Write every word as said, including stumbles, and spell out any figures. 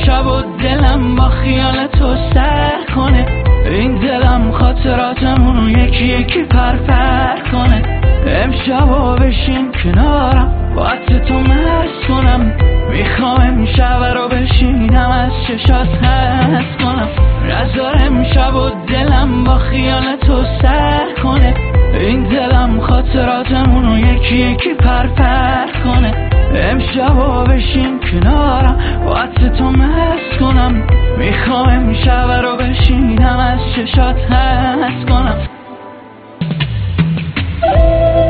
امشب و دلم با خیال تو سر کنه، این دلم خاطراتمونو یکی یکی پرپر کنه. امشب و بشین کنارم با عطر تو مست کنم، میخوام امشب رو بشینم از چشات هست کنم. نذار امشب و دلم با خیال تو سر کنه، این دلم خاطراتمونو یکی یکی پرپر کنه. امشب و بشین کنارم با عطر تو مست کنم، میخوام امشب رو بشینم از چشات هست کنم.